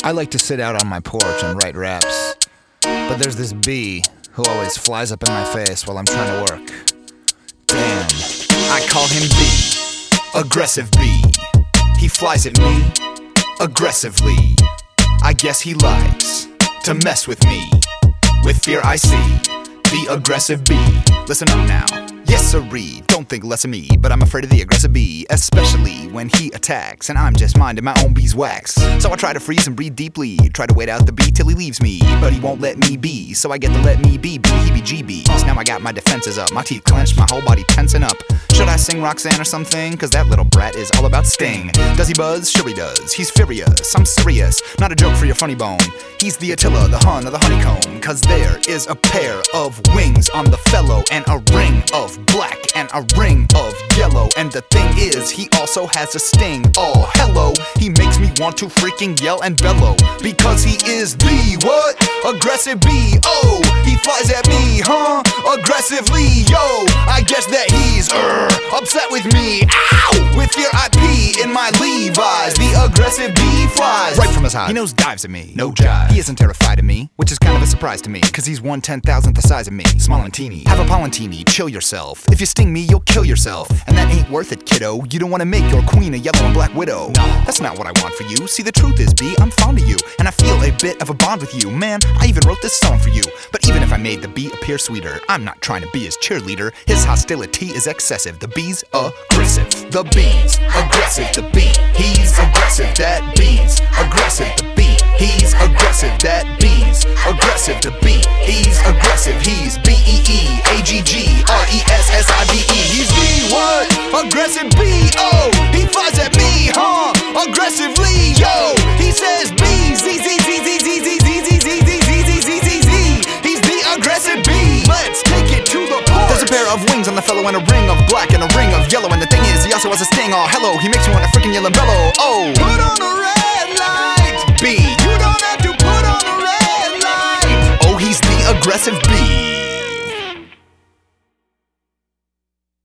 I like to sit out on my porch and write raps, but there's this bee who always flies up in my face while I'm trying to work. Damn. I call him B, aggressive B. He flies at me aggressively. I guess he likes to mess with me. With fear I see the aggressive bee. Listen up now. Yes sirree, don't think less of me, but I'm afraid of the aggressive bee, especially when he attacks and I'm just minding my own beeswax. So I try to freeze and breathe deeply, try to wait out the bee till he leaves me, but he won't let me be, so I get to let me be heebie-jeebies. Now I got my defenses up, my teeth clenched, my whole body tensing up. Should I sing Roxanne or something? Cause that little brat is all about sting. Does he buzz? Sure he does. He's furious, I'm serious, not a joke for your funny bone. He's the Attila, the Hun of the honeycomb, cause there is a pair of wings on the fellow, and a ring of black and a ring of yellow. And the thing is, he also has a sting. Oh, hello, he makes me want to freaking yell and bellow, because he is the what? Aggressive bee. Oh, he flies at me, huh? Aggressively, yo. I guess that he's upset with me. Ow! With fear I pee in my Levi's. The aggressive bee flies right from his hive. He knows dives at me, no jive. He isn't terrified of me, which is kind of a surprise to me, cause he's 1/10,000th the size of me. Small and teeny. Have a Polentini, chill yourself. If you sting me, you'll kill yourself, and that ain't worth it, kiddo. You don't wanna make your queen a yellow and black widow. No, that's not what I want for you. See, the truth is, B, I'm fond of you, and I feel a bit of a bond with you. Man, I even wrote this song for you. But even if I made the bee appear sweeter, I'm not trying to be his cheerleader. His hostility is excessive. The bee's aggressive. The bee's aggressive. The bee, he's aggressive. That bee's aggressive. The bee, he's aggressive. That bee's aggressive. The bee, he's aggressive. He's B-E-E-A-G-G-R-E-S-S-I-V-E. He's the what? Aggressive bee. Oh, he flies at me, huh? Aggressively, yo. He says B, Z, Z, Z, Z, Z, Z, Z, Z, Z, Z, Z, Z, Z, Z, Z. He's the aggressive bee. Let's take it to the porch. There's a pair of wings on the fellow, and a ring of black and a ring of yellow. And the thing is, he also has a sting. Oh, hello, he makes me want to freaking yell and bellow. Oh, put on a red light. B, you don't have to put on a red light. Oh, he's the aggressive bee.